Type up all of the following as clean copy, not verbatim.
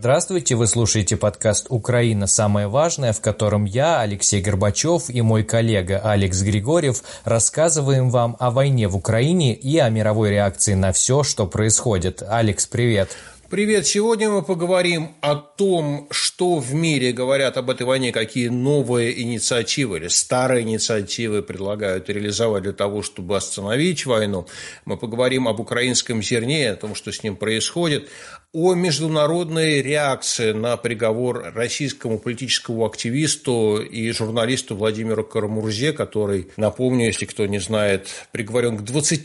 Здравствуйте, вы слушаете подкаст «Украина. Самое важное», в котором я, Алексей Горбачев, и мой коллега Алекс Григорьев рассказываем вам о войне в Украине и о мировой реакции на все, что происходит. Алекс, привет. Привет! Сегодня мы поговорим о том, что в мире говорят об этой войне, какие новые инициативы или старые инициативы предлагают реализовать для того, чтобы остановить войну. Мы поговорим об украинском зерне, о том, что с ним происходит, о международной реакции на приговор российскому политическому активисту и журналисту Владимиру Карамурзе, который, напомню, если кто не знает, приговорен к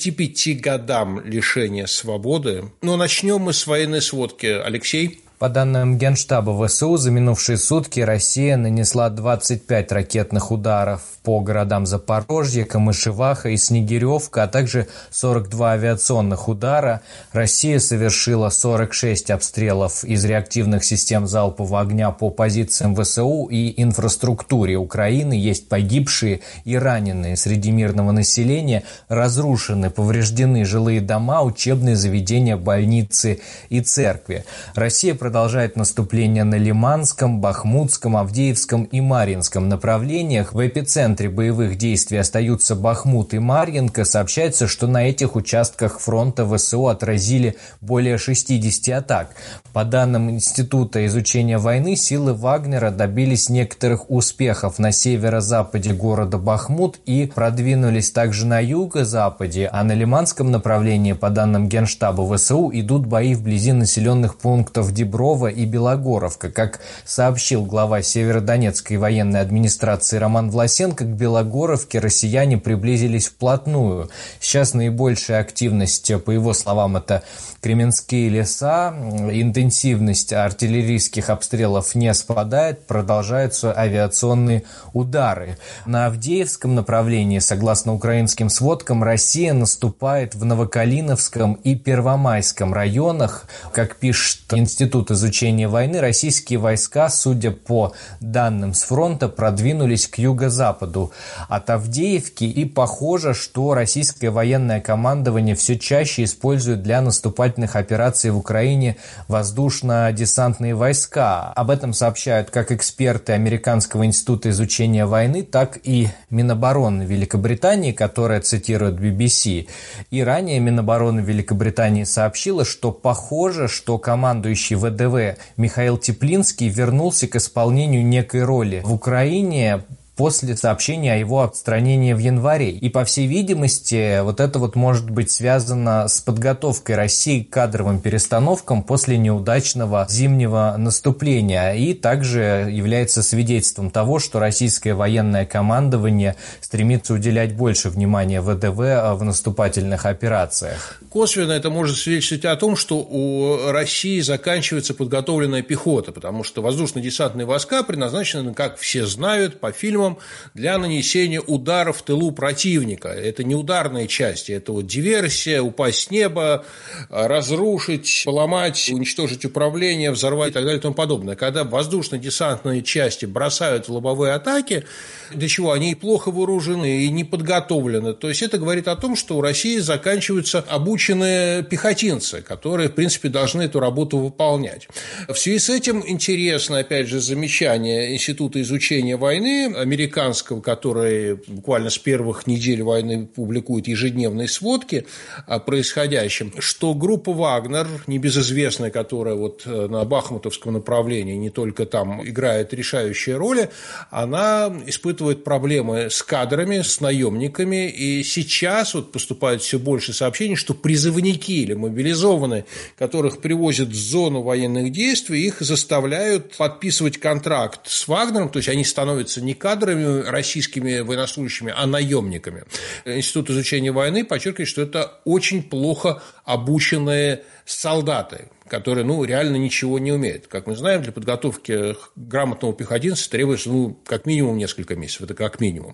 25 годам лишения свободы. Но начнем мы с военной сводки. Алексей? По данным Генштаба ВСУ, за минувшие сутки Россия нанесла 25 ракетных ударов по городам Запорожье, Камышеваха и Снегиревка, а также 42 авиационных удара. Россия совершила 46 обстрелов из реактивных систем залпового огня по позициям ВСУ и инфраструктуре Украины. Есть погибшие и раненые среди мирного населения, разрушены, повреждены жилые дома, учебные заведения, больницы и церкви. Россия продолжает наступление на Лиманском, Бахмутском, Авдеевском и Марьинском направлениях. В эпицентре боевых действий остаются Бахмут и Марьинка. Сообщается, что на этих участках фронта ВСУ отразили более 60 атак. По данным Института изучения войны, силы Вагнера добились некоторых успехов на северо-западе города Бахмут и продвинулись также на юго-западе, а на Лиманском направлении, по данным Генштаба ВСУ, идут бои вблизи населенных пунктов Деброва и Белогоровка. Как сообщил глава Северодонецкой военной администрации Роман Власенко, к Белогоровке россияне приблизились вплотную. Сейчас наибольшая активность, по его словам, это Кременские леса, интенсивность артиллерийских обстрелов не спадает, продолжаются авиационные удары. На Авдеевском направлении, согласно украинским сводкам, Россия наступает в Новокалиновском и Первомайском районах. Как пишет Институт изучения войны, российские войска, судя по данным с фронта, продвинулись к юго-западу от Авдеевки, и похоже, что российское военное командование все чаще использует для наступательных операций в Украине воздушно-десантные войска. Об этом сообщают как эксперты Американского института изучения войны, так и Минобороны Великобритании, которая цитирует BBC. И ранее Минобороны Великобритании сообщила, что похоже, что командующий ВДВ Михаил Теплинский вернулся к исполнению некой роли в Украине после сообщения о его отстранении в январе. И, по всей видимости, вот это вот может быть связано с подготовкой России к кадровым перестановкам после неудачного зимнего наступления. И также является свидетельством того, что российское военное командование стремится уделять больше внимания ВДВ в наступательных операциях. Косвенно это может свидетельствовать о том, что у России заканчивается подготовленная пехота, потому что воздушно-десантные войска предназначены, как все знают, по фильмам, для нанесения ударов в тылу противника. Это не ударные части, это вот диверсия, упасть с неба, разрушить, поломать, уничтожить управление, взорвать и так далее и тому подобное. Когда воздушно-десантные части бросают в лобовые атаки, для чего они и плохо вооружены, и не подготовлены, то есть это говорит о том, что у России заканчиваются обученные пехотинцы, которые, в принципе, должны эту работу выполнять. В связи с этим интересно, опять же, замечание Института изучения войны американского, который буквально с первых недель войны публикует ежедневные сводки о происходящем, что группа «Вагнер», небезызвестная, которая вот на Бахмутовском направлении не только там играет решающие роли, она испытывает проблемы с кадрами, с наемниками, и сейчас вот поступает все больше сообщений, что призывники или мобилизованные, которых привозят в зону военных действий, их заставляют подписывать контракт с «Вагнером», то есть они становятся не кадрами российскими военнослужащими, а наемниками. Институт изучения войны подчеркивает, что это очень плохо обученные солдаты, которые, реально ничего не умеют. Как мы знаем, для подготовки грамотного пехотинца требуется, как минимум несколько месяцев, это как минимум.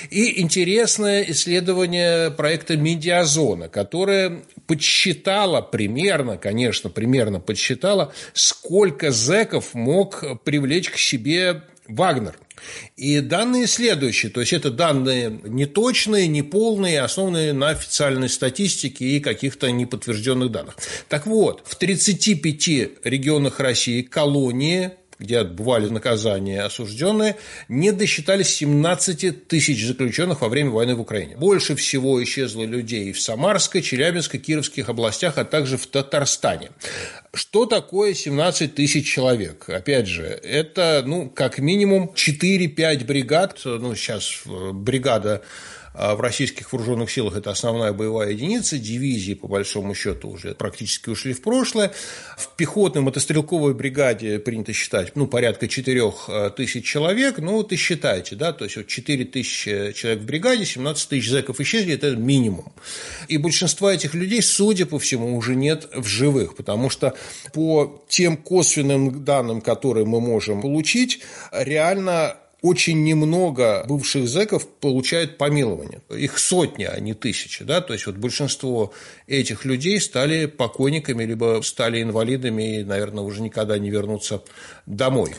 И интересное исследование проекта «Медиазона», которое подсчитало примерно подсчитало, сколько зэков мог привлечь к себе Вагнер. И данные следующие, то есть это данные неточные, неполные, основанные на официальной статистике и каких-то неподтвержденных данных. Так вот, в 35 регионах России колонии, где отбывали наказания осужденные, не досчитались 17 тысяч заключенных во время войны в Украине. Больше всего исчезло людей в Самарской, Челябинской, Кировских областях, а также в Татарстане. Что такое 17 тысяч человек? Опять же, это, как минимум 4-5 бригад. Сейчас бригада в российских вооруженных силах это основная боевая единица, дивизии, по большому счету, уже практически ушли в прошлое. В пехотной мотострелковой бригаде принято считать, порядка 4 тысяч человек, и считайте, да, то есть 4 тысячи человек в бригаде, 17 тысяч зэков исчезли, это минимум. И большинства этих людей, судя по всему, уже нет в живых, потому что по тем косвенным данным, которые мы можем получить, реально очень немного бывших зэков получают помилование. Их сотни, а не тысячи. Да? То есть большинство этих людей стали покойниками, либо стали инвалидами и, наверное, уже никогда не вернутся домой.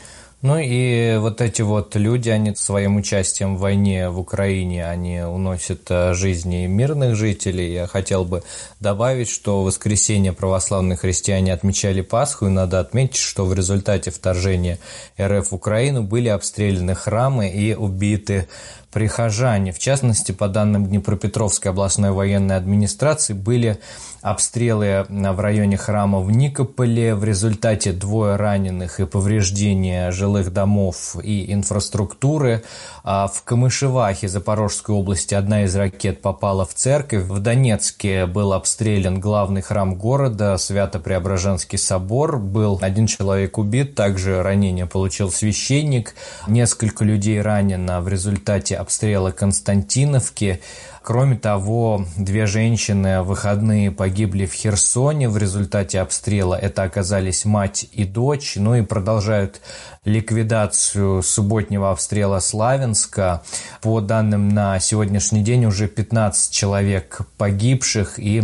И эти люди, они своим участием в войне в Украине, они уносят жизни мирных жителей. Я хотел бы добавить, что в воскресенье православные христиане отмечали Пасху, и надо отметить, что в результате вторжения РФ в Украину были обстреляны храмы и убиты прихожане. В частности, по данным Днепропетровской областной военной администрации, были обстрелы в районе храма в Никополе. В результате 2 раненых и повреждения жилых домов и инфраструктуры. В Камышевахе Запорожской области одна из ракет попала в церковь. В Донецке был обстрелян главный храм города, Свято-Преображенский собор. Был 1 человек убит, также ранение получил священник. Несколько людей ранено в результате обстрела Константиновки. Кроме того, 2 женщины в выходные погибли в Херсоне в результате обстрела. Это оказались мать и дочь. И продолжают ликвидацию субботнего обстрела Славянска. По данным на сегодняшний день уже 15 человек погибших и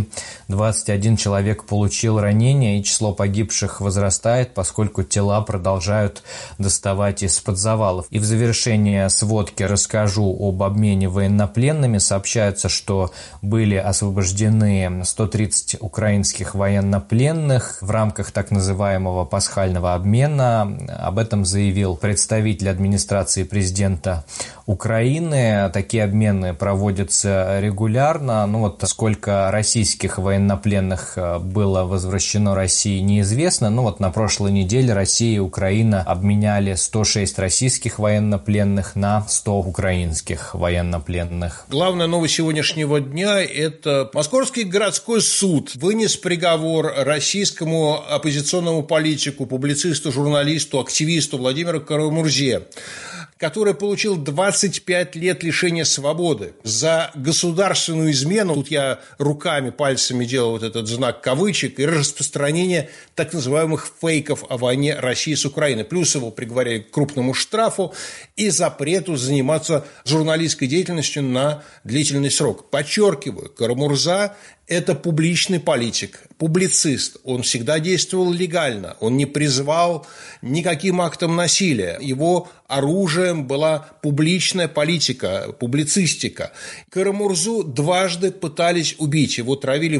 21 человек получил ранения. И число погибших возрастает, поскольку тела продолжают доставать из-под завалов. И в завершение сводки расскажу об обмене военнопленными. Сообщают, что были освобождены 130 украинских военнопленных в рамках так называемого пасхального обмена. Об этом заявил представитель администрации президента Украины. Такие обмены проводятся регулярно. Сколько российских военнопленных было возвращено России, неизвестно. На прошлой неделе Россия и Украина обменяли 106 российских военнопленных на 100 украинских военнопленных. Главная новость сегодняшнего дня – это Московский городской суд вынес приговор российскому оппозиционному политику, публицисту, журналисту, активисту Владимиру Карамурзе, который получил 25 лет лишения свободы за государственную измену, тут я руками, пальцами делал этот знак кавычек, и распространение так называемых фейков о войне России с Украиной. Плюс его приговорили к крупному штрафу и запрету заниматься журналистской деятельностью на длительный срок. Подчеркиваю, Карамурза – это публичный политик, публицист. Он всегда действовал легально, он не призывал никаким актам насилия. Его оружием была публичная политика, публицистика. Карамурзу дважды пытались убить. Его травили в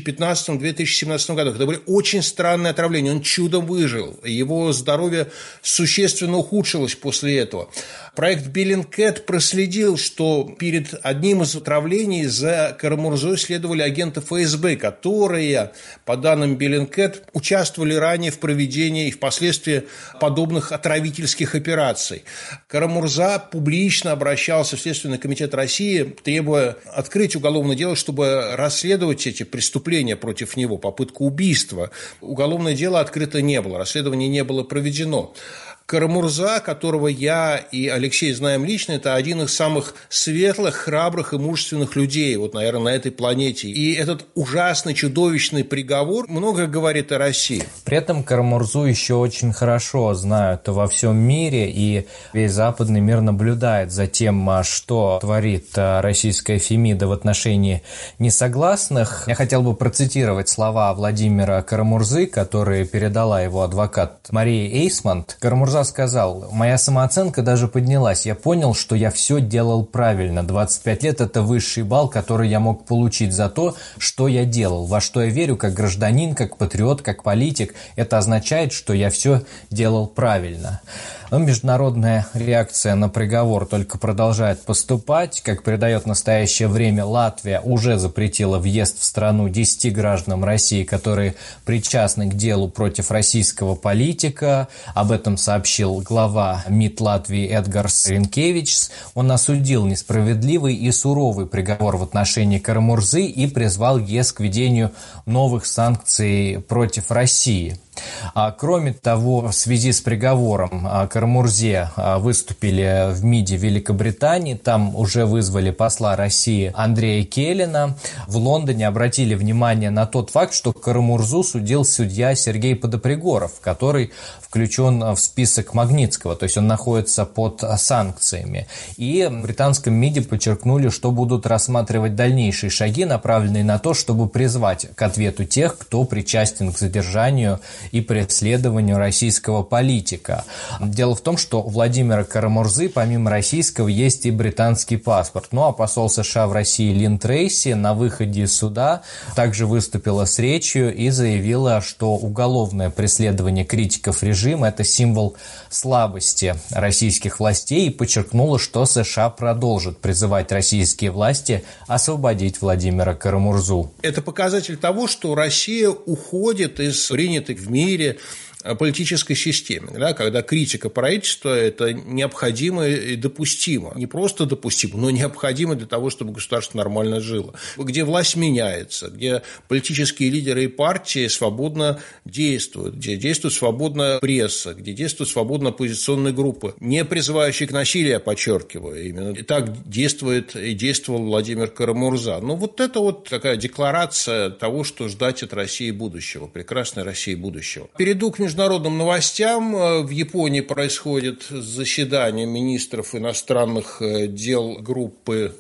2015-2017 годах. Это были очень странные отравления. Он чудом выжил. Его здоровье существенно ухудшилось после этого. Проект Bellingcat проследил, что перед одним из отравлений за Карамурзой следовали агенты ФСБ, которые, по данным Bellingcat, участвовали ранее в проведении и впоследствии подобных отравительских операций. Карамурза публично обращался в Следственный комитет России, требуя открыть уголовное дело, чтобы расследовать эти преступления против него, попытку убийства. Уголовное дело открыто не было, расследование не было проведено. Карамурза, которого я и Алексей знаем лично, это один из самых светлых, храбрых и мужественных людей, наверное, на этой планете. И этот ужасный, чудовищный приговор много говорит о России. При этом Карамурзу еще очень хорошо знают во всем мире, и весь западный мир наблюдает за тем, что творит российская Фемида в отношении несогласных. Я хотел бы процитировать слова Владимира Карамурзы, которые передала его адвокат Мария Эйсмонт. Карамурза глаза сказал, моя самооценка даже поднялась. Я понял, что я все делал правильно. 25 лет – это высший балл, который я мог получить за то, что я делал, во что я верю как гражданин, как патриот, как политик. Это означает, что я все делал правильно. Но международная реакция на приговор только продолжает поступать. Как передает в настоящее время, Латвия уже запретила въезд в страну 10 гражданам России, которые причастны к делу против российского политика. Об этом сообщил глава МИД Латвии Эдгарс Ринкевичс. Он осудил несправедливый и суровый приговор в отношении Кара-Мурзы и призвал ЕС к введению новых санкций против России. Кроме того, в связи с приговором Кара-Мурзе выступили в МИДе Великобритании. Там уже вызвали посла России Андрея Келлина. В Лондоне обратили внимание на тот факт, что Кара-Мурзу судил судья Сергей Подопригоров, который включен в список Магнитского, то есть он находится под санкциями. И в британском МИДе подчеркнули, что будут рассматривать дальнейшие шаги, направленные на то, чтобы призвать к ответу тех, кто причастен к задержанию и преследованию российского политика. Дело в том, что у Владимира Кара-Мурзы помимо российского есть и британский паспорт. Ну а посол США в России Лин Трейси на выходе из суда также выступила с речью и заявила, что уголовное преследование критиков режима – это символ слабости российских властей, и подчеркнула, что США продолжит призывать российские власти освободить Владимира Кара-Мурзу. Это показатель того, что Россия уходит из принятой в мире политической системе, да, когда критика правительства – это необходимо и допустимо. Не просто допустимо, но необходимо для того, чтобы государство нормально жило. Где власть меняется, где политические лидеры и партии свободно действуют, где действует свободно пресса, где действуют свободно оппозиционные группы, не призывающие к насилию, я подчеркиваю, именно и так действует и действовал Владимир Кара-Мурза. Ну, вот это вот такая декларация того, что ждать от России будущего, прекрасной России будущего. Перейду к международным новостям. В Японии происходит заседание министров иностранных дел группы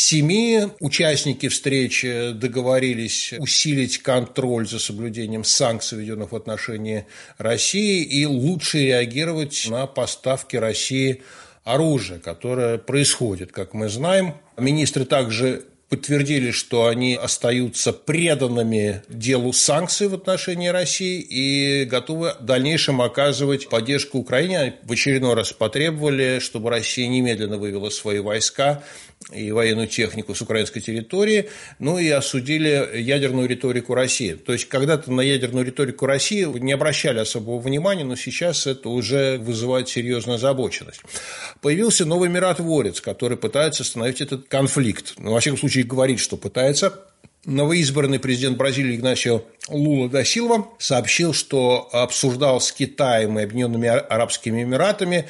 7. Участники встречи договорились усилить контроль за соблюдением санкций, введенных в отношении России, и лучше реагировать на поставки России оружия, которое происходит, как мы знаем. Министры также подтвердили, что они остаются преданными делу санкций в отношении России и готовы в дальнейшем оказывать поддержку Украине. Они в очередной раз потребовали, чтобы Россия немедленно вывела свои войска и военную технику с украинской территории, ну и осудили ядерную риторику России. То есть, когда-то на ядерную риторику России не обращали особого внимания, но сейчас это уже вызывает серьезную озабоченность. Появился новый миротворец, который пытается остановить этот конфликт. Ну, во всяком случае, говорит, что пытается. Новоизбранный президент Бразилии Игнасио Лула да Силва сообщил, что обсуждал с Китаем и Объединенными Арабскими Эмиратами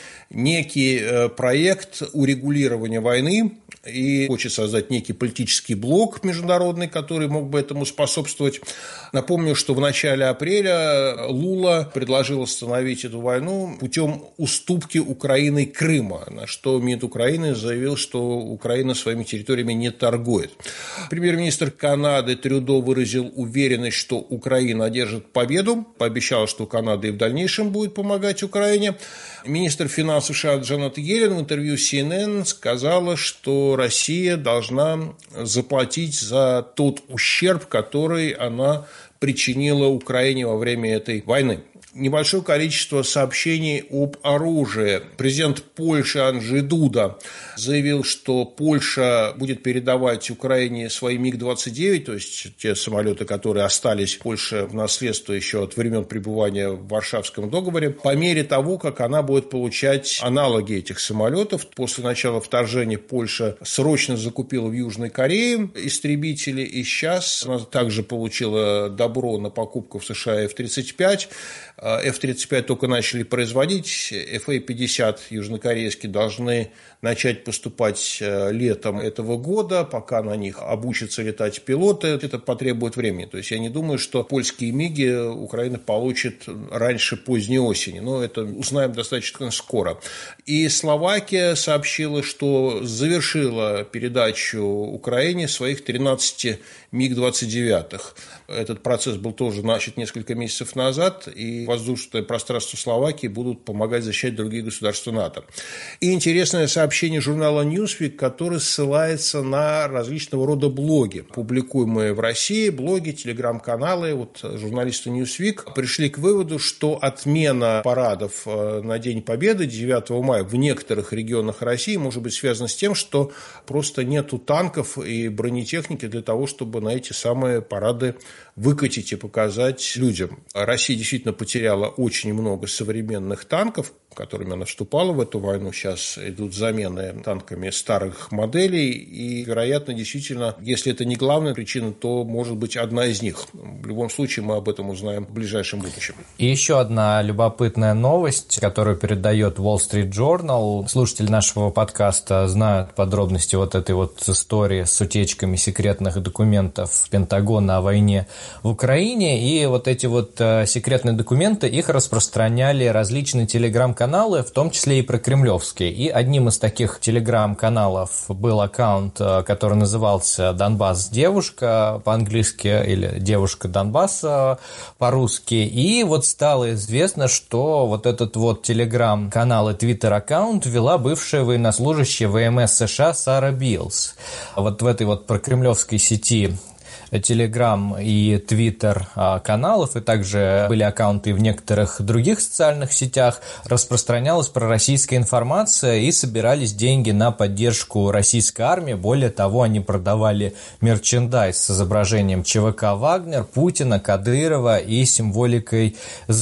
некий проект урегулирования войны и хочет создать некий политический блок международный, который мог бы этому способствовать. Напомню, что в начале апреля Лула предложил остановить эту войну путем уступки Украиной Крыма, на что МИД Украины заявил, что Украина своими территориями не торгует. Премьер-министр Канады Трюдо выразил уверенность, что Украина одержит победу, пообещал, что Канада и в дальнейшем будет помогать Украине. Министр финансов США Джанет Йеллен в интервью CNN сказала, что Россия должна заплатить за тот ущерб, который она причинила Украине во время этой войны. Небольшое количество сообщений об оружии. Президент Польши Анджей Дуда заявил, что Польша будет передавать Украине свои МиГ-29, то есть те самолеты, которые остались в Польше в наследство еще от времен пребывания в Варшавском договоре, по мере того, как она будет получать аналоги этих самолетов. После начала вторжения Польша срочно закупила в Южной Корее истребители, и сейчас она также получила добро на покупку в США F-35. F-35 только начали производить, FA-50 южнокорейские должны начать поступать летом этого года, пока на них обучатся летать пилоты, это потребует времени. То есть я не думаю, что польские МиГи Украина получит раньше поздней осени, но это узнаем достаточно скоро. И Словакия сообщила, что завершила передачу Украине своих 13 МиГ-29. Этот процесс был тоже начат несколько месяцев назад, и воздушное пространство Словакии будут помогать защищать другие государства НАТО. И интересное сообщение журнала Newsweek, который ссылается на различного рода блоги, публикуемые в России, блоги, телеграм-каналы. Вот журналисты Newsweek пришли к выводу, что отмена парадов на День Победы 9 мая в некоторых регионах России может быть связана с тем, что просто нету танков и бронетехники для того, чтобы на эти самые парады выкатить и показать людям. Россия действительно потеряла очень много современных танков, которыми она вступала в эту войну. Сейчас идут замены танками старых моделей. И, вероятно, действительно, если это не главная причина, то может быть одна из них. В любом случае, мы об этом узнаем в ближайшем будущем. И еще одна любопытная новость, которую передает Wall Street Journal. Слушатели нашего подкаста знают подробности вот этой вот истории с утечками секретных документов Пентагона о войне в Украине. И вот эти вот секретные документы, их распространяли различные телеграм-каналы, в том числе и прокремлевские. И одним из таких телеграм-каналов был аккаунт, который назывался «Донбасс девушка» по-английски или «Девушка Донбасса» по-русски. И вот стало известно, что вот этот вот телеграм-канал и твиттер-аккаунт вела бывшая военнослужащая ВМС США Сара Биллс. Вот в этой вот прокремлевской сети Телеграм и Твиттер каналов, и также были аккаунты в некоторых других социальных сетях, распространялась пророссийская информация и собирались деньги на поддержку российской армии. Более того, они продавали мерчендайз с изображением ЧВК «Вагнер», Путина, Кадырова и символикой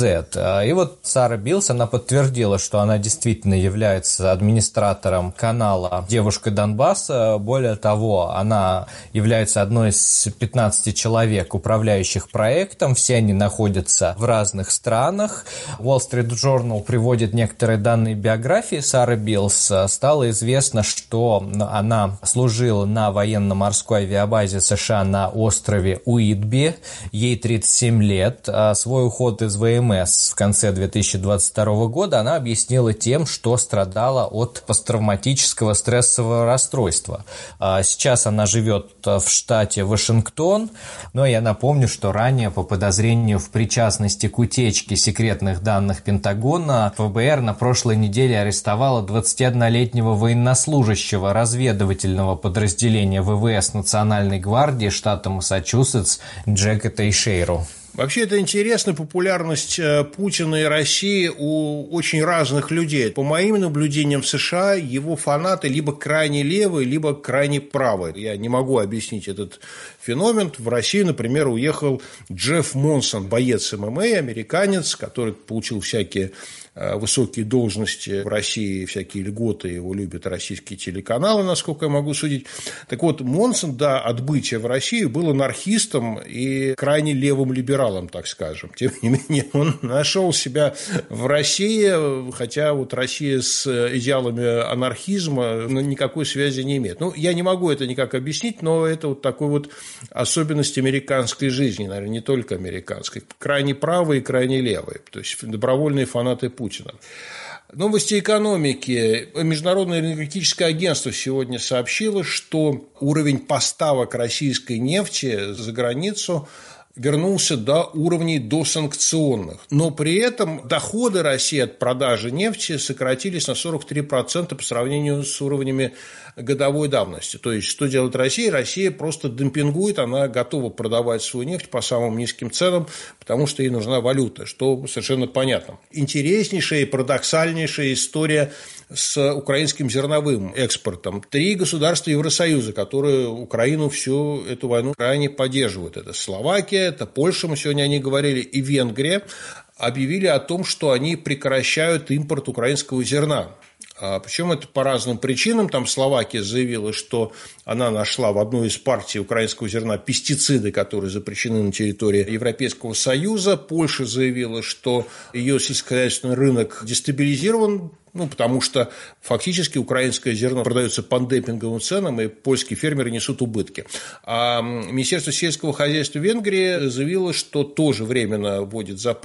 Z. И вот Сара Биллс, она подтвердила, что она действительно является администратором канала «Девушка Донбасса». Более того, она является одной из 15 человек, управляющих проектом, все они находятся в разных странах. Wall Street Journal приводит некоторые данные биографии Сары Биллс. Стало известно, что она служила на военно-морской авиабазе США на острове Уитби, ей 37 лет. Свой уход из ВМС в конце 2022 года она объяснила тем, что страдала от посттравматического стрессового расстройства. Сейчас она живет в штате Вашингтон. Но я напомню, что ранее по подозрению в причастности к утечке секретных данных Пентагона ФБР на прошлой неделе арестовала 21-летнего военнослужащего разведывательного подразделения ВВС Национальной гвардии штата Массачусетс Джека Тейшейру. Вообще, это интересно, популярность Путина и России у очень разных людей. По моим наблюдениям в США, его фанаты либо крайне левые, либо крайне правые. Я не могу объяснить этот феномен. В Россию, например, уехал Джефф Монсон, боец ММА, американец, который получил всякие высокие должности в России, всякие льготы, его любят российские телеканалы, насколько я могу судить. Так вот, Монсон до отбытия в Россию был анархистом и крайне левым либералом, так скажем. Тем не менее, он нашел себя в России, хотя вот Россия с идеалами анархизма никакой связи не имеет. Ну, я не могу это никак объяснить, но это вот такой вот особенность американской жизни, наверное, не только американской. Крайне правые и крайне левые, то есть добровольные фанаты Путина. Новости экономики. Международное энергетическое агентство сегодня сообщило, что уровень поставок российской нефти за границу вернулся до уровней досанкционных. Но при этом доходы России от продажи нефти сократились на 43% по сравнению с уровнями годовой давности. То есть, что делает Россия? Россия просто демпингует, она готова продавать свою нефть по самым низким ценам, потому что ей нужна валюта, что совершенно понятно. Интереснейшая и парадоксальнейшая история с украинским зерновым экспортом. 3 государства Евросоюза, которые Украину всю эту войну крайне поддерживают. Это Словакия, это Польша, мы сегодня о ней говорили, и Венгрия, объявили о том, что они прекращают импорт украинского зерна. Причем это по разным причинам. Там Словакия заявила, что она нашла в одной из партий украинского зерна пестициды, которые запрещены на территории Европейского Союза. Польша заявила, что ее сельскохозяйственный рынок дестабилизирован, потому что фактически украинское зерно продается по демпинговым ценам, и польские фермеры несут убытки. А Министерство сельского хозяйства Венгрии заявило, что тоже временно вводит запрет на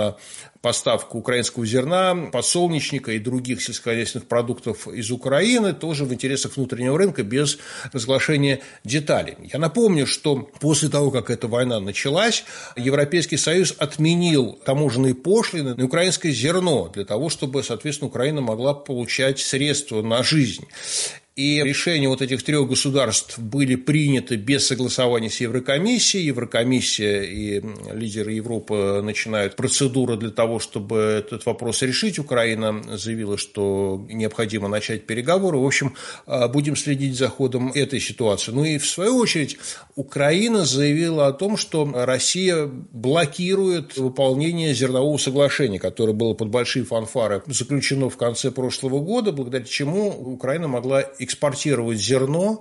на поставку украинского зерна, подсолнечника и других сельскохозяйственных продуктов из Украины, тоже в интересах внутреннего рынка, без разглашения деталей. Я напомню, что после того, как эта война началась, Европейский Союз отменил таможенные пошлины на украинское зерно для того, чтобы, соответственно, Украина могла получать средства на жизнь. И решения вот этих трех государств были приняты без согласования с Еврокомиссией. Еврокомиссия и лидеры Европы начинают процедуру для того, чтобы этот вопрос решить. Украина заявила, что необходимо начать переговоры. В общем, будем следить за ходом этой ситуации. Ну и в свою очередь Украина заявила о том, что Россия блокирует выполнение зернового соглашения, которое было под большие фанфары заключено в конце прошлого года, благодаря чему Украина могла экспортировать зерно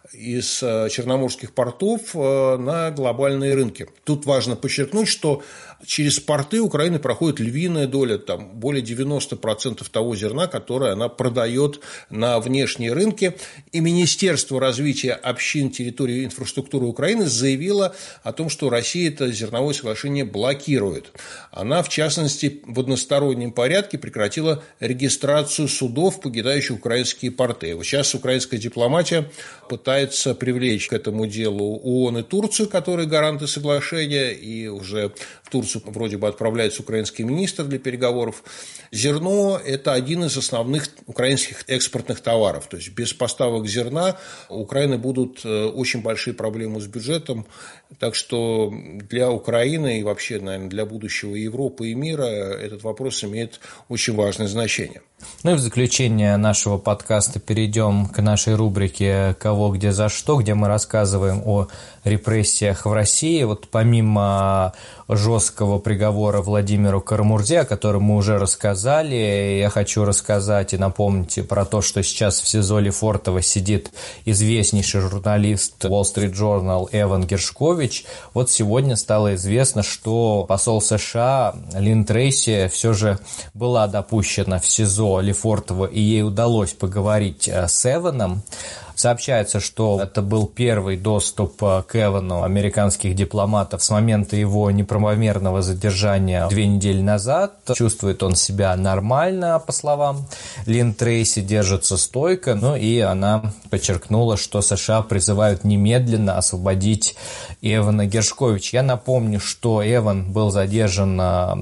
из черноморских портов на глобальные рынки. Тут важно подчеркнуть, что через порты Украины проходит львиная доля, там, более 90% того зерна, которое она продает на внешние рынки. И Министерство развития общин, территории и инфраструктуры Украины заявило о том, что Россия это зерновое соглашение блокирует. Она, в частности, в одностороннем порядке прекратила регистрацию судов, покидающих украинские порты. Вот сейчас украинская дипломатия пытается привлечь к этому делу ООН и Турцию, которые гаранты соглашения, и уже в Турцию вроде бы отправляется украинский министр для переговоров. Зерно – это один из основных украинских экспортных товаров. То есть без поставок зерна у Украины будут очень большие проблемы с бюджетом. Так что для Украины и вообще, наверное, для будущего Европы и мира этот вопрос имеет очень важное значение. Ну и в заключение нашего подкаста перейдем к нашей рубрике «Кого, где, за что», где мы рассказываем о репрессиях в России. Вот помимо жесткого приговора Владимиру Карамурзе, о котором мы уже рассказали, я хочу рассказать и напомнить про то, что сейчас в СИЗО Лефортово сидит известнейший журналист Wall Street Journal Эван Гершкович. Вот сегодня стало известно, что посол США Лин Трейси все же была допущена в СИЗО Лефортово, и ей удалось поговорить с Эваном. Сообщается, что это был первый доступ к Эвану американских дипломатов с момента его неправомерного задержания 2 недели назад. Чувствует он себя нормально, по словам Лин Трейси, держится стойко. Ну и она подчеркнула, что США призывают немедленно освободить Эвана Гершковича. Я напомню, что Эван был задержан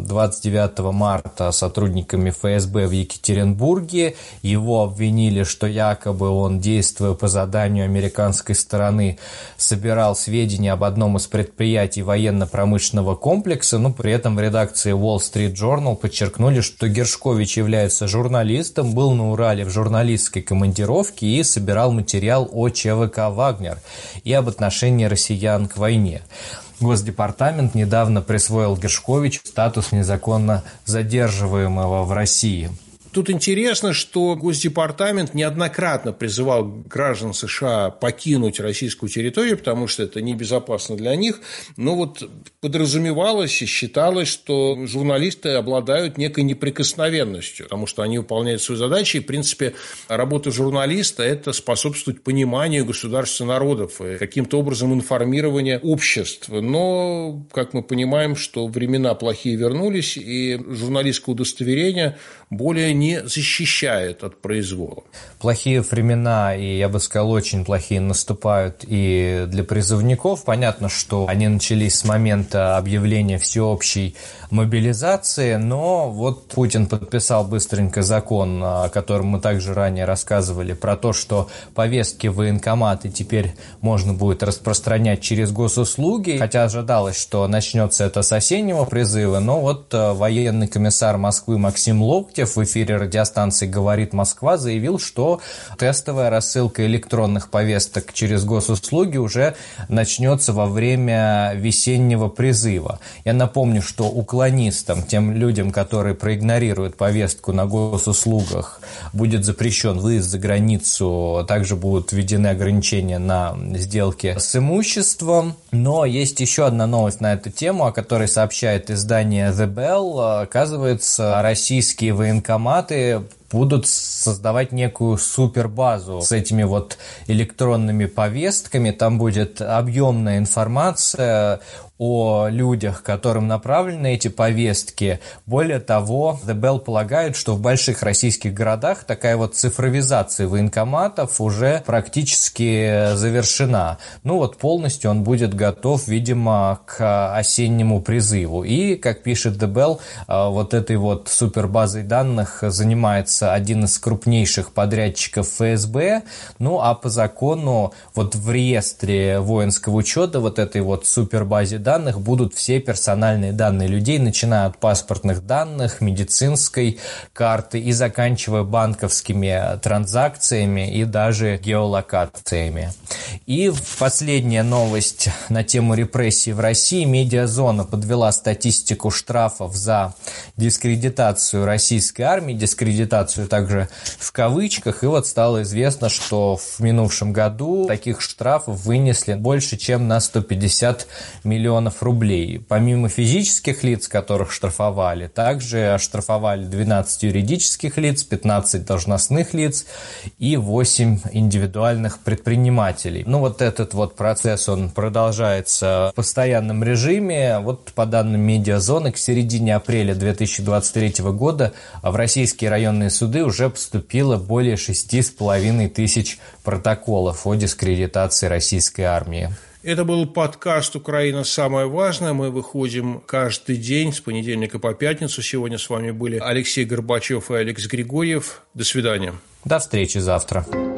29 марта сотрудниками ФСБ в Екатеринбурге. Его обвинили, что якобы он, действуя по заданию американской стороны, собирал сведения об одном из предприятий военно-промышленного комплекса, но при этом в редакции Wall Street Journal подчеркнули, что Гершкович является журналистом, был на Урале в журналистской командировке и собирал материал о ЧВК «Вагнер» и об отношении россиян к войне. Госдепартамент недавно присвоил Гершковичу статус незаконно задерживаемого в России. Тут интересно, что Госдепартамент неоднократно призывал граждан США покинуть российскую территорию, потому что это небезопасно для них. Но вот подразумевалось и считалось, что журналисты обладают некой неприкосновенностью, потому что они выполняют свои задачи. И, в принципе, работа журналиста – это способствовать пониманию государств и народов, и каким-то образом информирование обществ. Но, как мы понимаем, что времена плохие вернулись, и журналистское удостоверение более не защищает от произвола. Плохие времена, и я бы сказал, очень плохие, наступают и для призывников. Понятно, что они начались с момента объявления всеобщей мобилизации, но вот Путин подписал быстренько закон, о котором мы также ранее рассказывали, про то, что повестки в военкоматы теперь можно будет распространять через госуслуги, хотя ожидалось, что начнется это с осеннего призыва, но вот военный комиссар Москвы Максим Локтев в эфире радиостанции «Говорит Москва» заявил, что тестовая рассылка электронных повесток через госуслуги уже начнется во время весеннего призыва. Я напомню, что уклонистам, тем людям, которые проигнорируют повестку на госуслугах, будет запрещен выезд за границу, также будут введены ограничения на сделки с имуществом. Но есть еще одна новость на эту тему, о которой сообщает издание The Bell. Оказывается, российские военкоматы будут создавать некую супербазу с этими вот электронными повестками. Там будет объемная информация о людях, которым направлены эти повестки. Более того, The Bell полагает, что в больших российских городах такая вот цифровизация военкоматов уже практически завершена. Полностью он будет готов, видимо, к осеннему призыву. И, как пишет The Bell, вот этой вот супербазой данных занимается один из крупнейших подрядчиков ФСБ. А по закону вот в реестре воинского учета вот этой вот супербазе данных будут все персональные данные людей, начиная от паспортных данных, медицинской карты и заканчивая банковскими транзакциями и даже геолокациями. И последняя новость на тему репрессий в России. Медиазона подвела статистику штрафов за дискредитацию российской армии, дискредитацию также в кавычках, и вот стало известно, что в минувшем году таких штрафов вынесли больше, чем на 150 миллионов рублей. Помимо физических лиц, которых штрафовали, также оштрафовали 12 юридических лиц, 15 должностных лиц и 8 индивидуальных предпринимателей. Этот вот процесс, он продолжается в постоянном режиме. По данным Медиазоны, к середине апреля 2023 года в российские районные суды уже поступило более 6,5 тысяч протоколов о дискредитации российской армии. Это был подкаст «Украина. Самое важное». Мы выходим каждый день с понедельника по пятницу. Сегодня с вами были Алексей Горбачев и Алекс Григорьев. До свидания. До встречи завтра.